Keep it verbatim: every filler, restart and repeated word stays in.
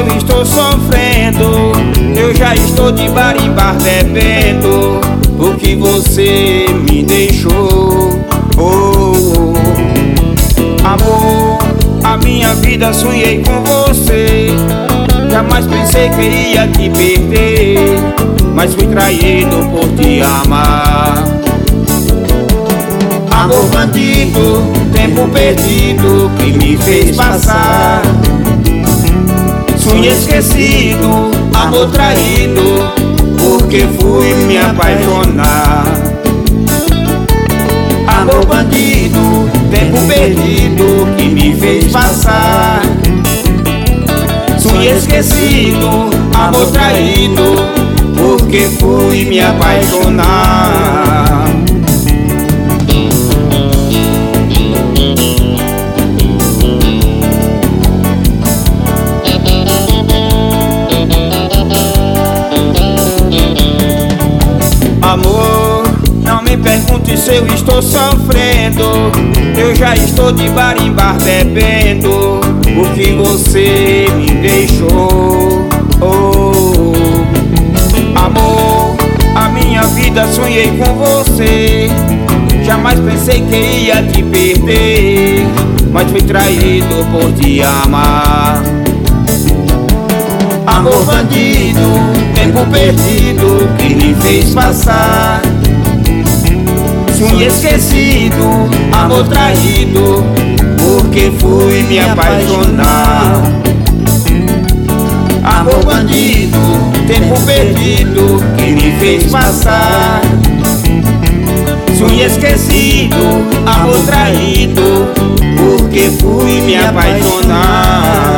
eu estou sofrendo. Eu já estou de bar em bar bebendo, porque você me deixou. Oh, oh. Amor, a minha vida sonhei com você. Jamais pensei que ia te perder, mas fui traído por te amar. Amor bandido, tempo perdido que me fez passar. Sonho esquecido, amor traído, porque fui me apaixonar. Amor bandido, tempo perdido que me fez passar. Sonho esquecido, amor traído, porque fui me apaixonar. Amor, não me pergunte se eu estou sofrendo. Eu já estou de bar em bar bebendo, porque você me deixou. Oh, amor, a minha vida sonhei com você. Jamais pensei que ia te perder, mas fui traído por te amar. Amor bandido, tempo perdido que me fez passar. Sonho esquecido, amor traído, porque fui me apaixonar. Amor bandido, tempo perdido que me fez passar. Sonho esquecido, amor traído, porque fui me apaixonar.